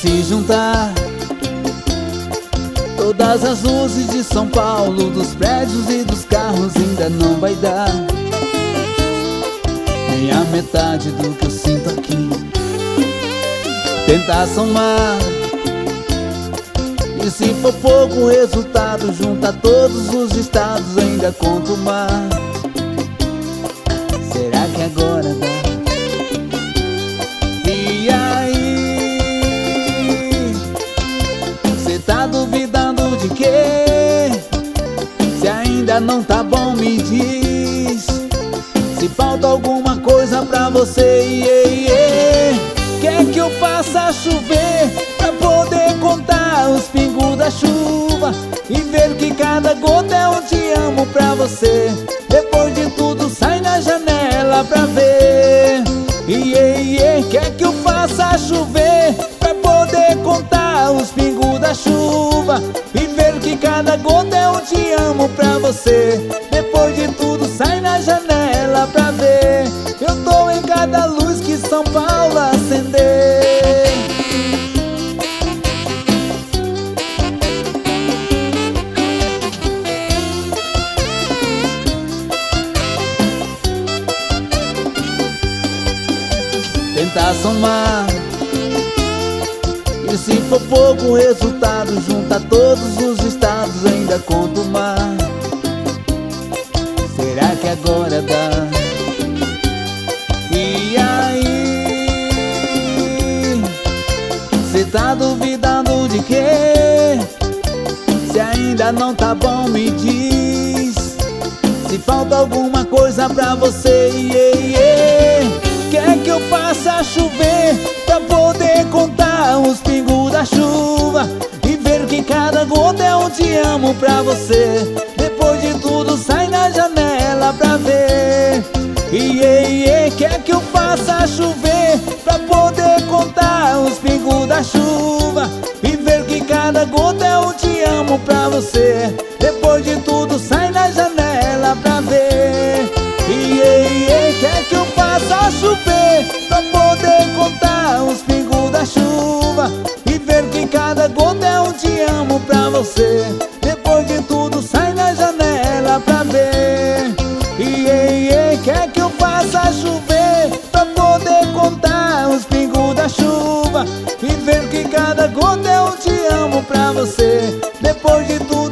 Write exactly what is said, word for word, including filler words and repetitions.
se juntar todas as luzes de São Paulo, dos prédios e dos carros, ainda não vai dar nem a metade do que eu sinto aqui. Tentar somar, e se for pouco o resultado, junta todos os estados, ainda conto mais. Será que agora dá? E aí, cê tá duvidando de quê? Se ainda não tá bom, me diz. Se falta alguma coisa pra você, yeah, yeah. Quer que eu faça chover pra poder contar os pingos da chuva e ver que cada gota é um te amo pra você? Depois de tudo sai na janela pra ver. Yeah, yeah. Quer que eu faça chover pra poder contar os pingos da chuva e ver que cada gota é um te amo pra você? Depois de tudo sai na janela pra ver. Eu tô em cada luz que São Paulo acender. Tentar somar, e se for pouco o resultado, junta todos os estados, ainda conto mais. Será que agora dá? E aí, cê tá duvidando de quê? Se ainda não tá bom, me diz. Se falta alguma coisa pra você, yeah, yeah. Quer que eu faça chover pra poder contar os pingos da chuva e ver que cada gota é um te amo pra você? Depois de tudo sai na janela pra ver. Yeah, yeah. Quer que eu faça chover pra poder contar os pingos da chuva e ver que cada gota é um te amo pra você? Depois de tudo sai na janela pra ver. Yeah, yeah. Quer que eu faça chover pra poder contar os pingos da chuva e ver que cada gota é um te amo pra você? Depois de tudo sai na janela pra ver. Yeah, yeah. Quer que eu faça chover pra poder contar os pingos da chuva e ver que cada gota é um te amo pra você? Depois de tudo